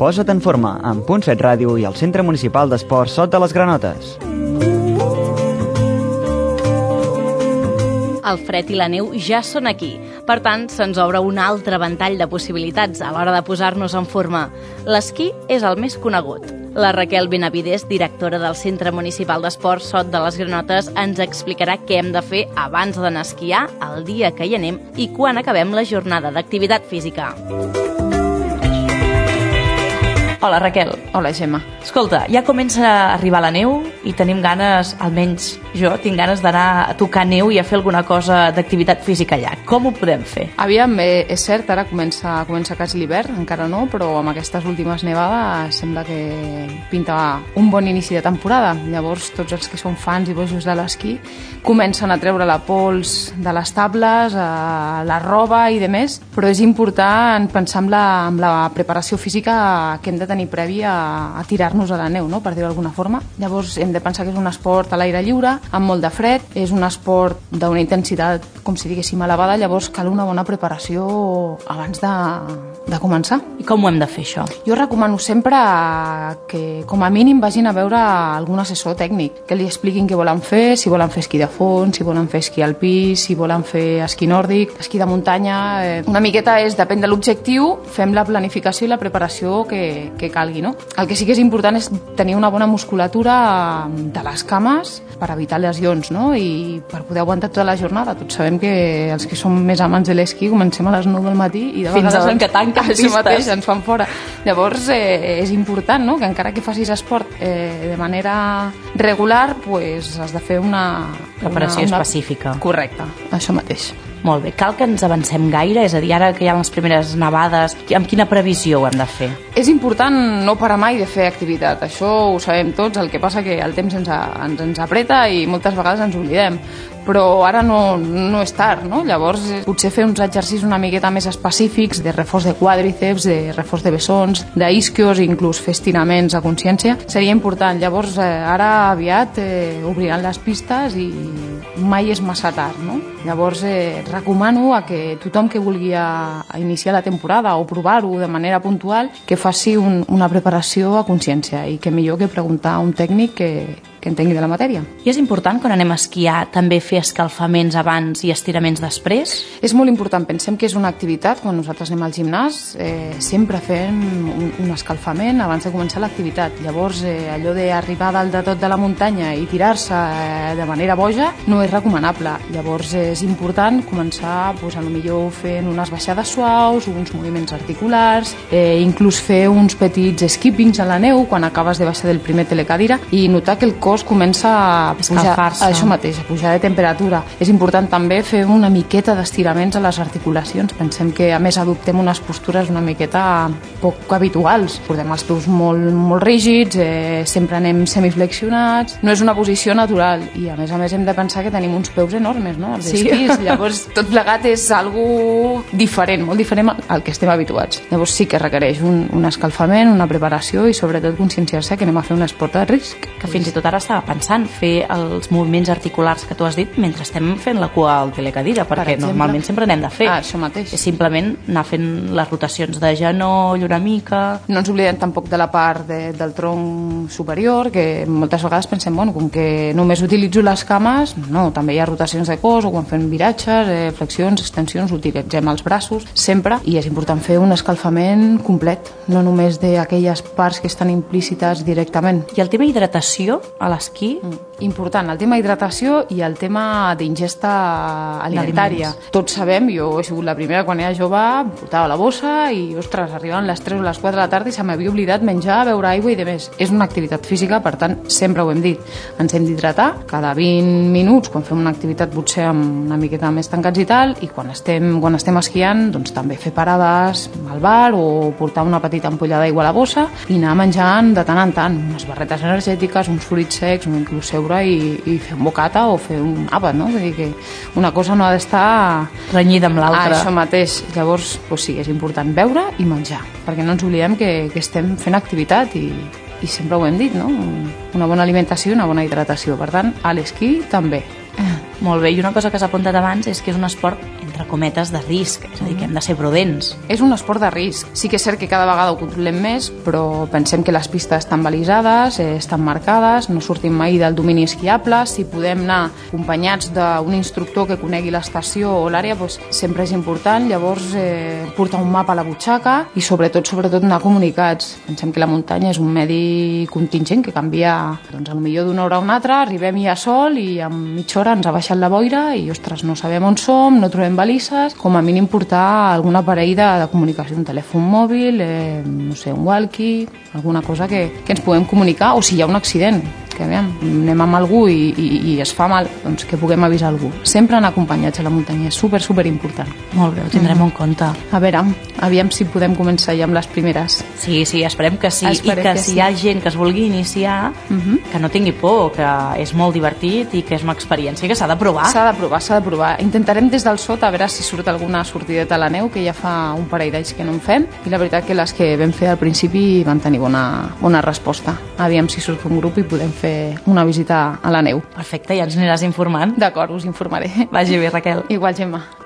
Posa't en forma, amb Punt Set Ràdio i el Centre Municipal d'Esports Sot de les Granotes. El fred i la neu ja són aquí. Per tant, se'ns obre un altre ventall de possibilitats a l'hora de posar-nos en forma. L'esquí és el més conegut. La Raquel Benavides, directora del Centre Municipal d'Esports Sot de les Granotes, ens explicarà què hem de fer abans d'anar a esquiar, el dia que hi anem i quan acabem la jornada d'activitat física. Hola, Raquel. Hola, Gemma. Escolta, ja comença a arribar la neu i tenim ganes, almenys jo, tinc ganes d'anar a tocar neu i a fer alguna cosa d'activitat física allà. Com ho podem fer? Aviam, és cert, ara comença quasi l'hivern, encara no, però amb aquestes últimes nevades sembla que pinta un bon inici de temporada. Llavors, tots els que són fans i bojos de l'esquí comencen a treure la pols de les tables, la roba i demés, però és important pensar en la preparació física que hem de tenir previ a tirar-nos a la neu, no? Per dir-ho d'alguna forma. Llavors hem de pensar que és un esport a l'aire lliure, amb molt de fred, és un esport d'una intensitat, com si diguéssim, elevada, llavors cal una bona preparació abans de començar. I com ho hem de fer, això? Jo recomano sempre que, com a mínim, vagin a veure algun assessor tècnic, que li expliquin què volen fer, si volen fer esquí de fons, si volen fer esquí alpí, si volen fer esquí nòrdic, esquí de muntanya. Una miqueta depèn de l'objectiu, fem la planificació i la preparació que calgui, no? El que sí que és important és tenir una bona musculatura de les cames per evitar lesions, no? I per poder aguantar tota la jornada. Tots sabem que els que som més amants de l'esquí comencem a les 9 del matí i de fins a que tanquen això mateix ens fan fora. Llavors és important, no?, que encara que facis esport de manera regular, pues has de fer una preparació específica. Correcte, això mateix. Molt bé, cal que ens avancem gaire? És a dir, ara que hi ha les primeres nevades, amb quina previsió ho hem de fer? És important no parar mai de fer activitat, això ho sabem tots, el que passa que el temps ens apreta i moltes vegades ens oblidem, però ara no és tard, no? Llavors potser fer uns exercicis una miqueta més específics de reforç de quàdriceps, de reforç de bessons, d'isquios, inclús fer estiraments a consciència, seria important. Llavors ara aviat obriran les pistes i mai és massa tard, no? Llavors recomano a que tothom que vulgui iniciar la temporada o provar-ho de manera puntual, que faci una preparació a consciència i que millor que preguntar a un tècnic que entengui de la matèria. I és important, quan anem a esquiar, també fer escalfaments abans i estiraments després? És molt important. Pensem que és una activitat, quan nosaltres anem al gimnàs, sempre fem un escalfament abans de començar l'activitat. Llavors, allò d'arribar dalt de tot de la muntanya i tirar-se de manera boja no és recomanable. Llavors, és important començar, potser fent unes baixades suaus, uns moviments articulars, inclús fer uns petits skippings a la neu quan acabes de baixar del primer telecadira i notar que el cos comença a pujar, això mateix, a pujar de temperatura. És important també fer una miqueta d'estiraments a les articulacions. Pensem que a més adoptem unes postures una miqueta poc habituals. Portem els peus molt rígids, sempre anem semiflexionats. No és una posició natural i a més hem de pensar que tenim uns peus enormes, no? Els esquís. Llavors tot plegat és algo diferent, molt diferent al que estem habituats. Llavors sí que requereix un escalfament, una preparació i sobretot conscienciar-se que anem a fer un esport de risc. Que fins i tot ara estava pensant fer els moviments articulars que tu has dit mentre estem fent la cua al telecadira, perquè normalment sempre n'hem de fer. Això mateix. És simplement anar fent les rotacions de genoll una mica. No ens oblidem tampoc de la part del tronc superior, que moltes vegades pensem, com que només utilitzo les cames, no, també hi ha rotacions de cos, o quan fem viratges, flexions, extensions, utilitzem els braços, sempre, i és important fer un escalfament complet, no només d'aquelles parts que estan implícites directament. I el tema hidratació a l'esquí? Important, el tema hidratació i el tema d'ingesta alimentària. Tots sabem, jo he sigut la primera quan era jove, portava la bossa i, ostres, arribaven les 3 o les 4 de la tarda i se m'havia oblidat menjar, beure aigua i demés. És una activitat física, per tant, sempre ho hem dit. Ens hem d'hidratar cada 20 minuts, quan fem una activitat potser amb una miqueta més tancats i tal, i quan estem esquiant, doncs també fer parades al bar o portar una petita ampolla d'aigua a la bossa i anar menjant de tant en tant, unes barretes energètiques, uns fruits secs, o inclús seure i fer un bocata o fer un àpat, no? Vull dir que una cosa no ha d'estar renyida amb l'altra. Això mateix. Llavors, sí, és important beure i menjar, perquè no ens oblidem que estem fent activitat i sempre ho hem dit, no? Una bona alimentació i una bona hidratació. Per tant, a l'esquí també. Molt bé, i una cosa que has apuntat abans és que és un esport, entre cometes, de risc, és a dir, que hem de ser prudents. És un esport de risc. Sí que és cert que cada vegada ho controlem més, però pensem que les pistes estan balisades, estan marcades, no sortim mai del domini esquiable. Si podem anar acompanyats d'un instructor que conegui l'estació o l'àrea, doncs sempre és important. Llavors, portar un mapa a la butxaca i sobretot anar comunicats. Pensem que la muntanya és un medi contingent que canvia, doncs, potser d'una hora a una altra, arribem i hi ha sol i en mitja hora ens ha baixat la boira i, ostres, no sabem on som, no trobem balises. Com a mínim portar algun aparell de comunicació, un telèfon mòbil, no sé, un walkie, alguna cosa que ens puguem comunicar, o si hi ha un accident, que anem amb algú i es fa mal, doncs que puguem avisar algú. Sempre anar acompanyats a la muntanya, és super important. Molt bé, ho tindrem en compte. A veure, aviam si podem començar ja amb les primeres. Sí, esperem que sí. I que si hi ha gent que es vulgui iniciar, que no tingui por, que és molt divertit i que és una experiència que s'ha de provar. S'ha de provar. Intentarem des del sot a veure si surt alguna sortideta a la neu, que ja fa un parell d'anys que no en fem, i la veritat que les que vam fer al principi van tenir bona resposta. Aviam si surt un grup i podem fer una visita a la neu. Perfecte, ja ens aniràs informant. D'acord, us informaré. Vagi bé, Raquel. Igual, Gemma.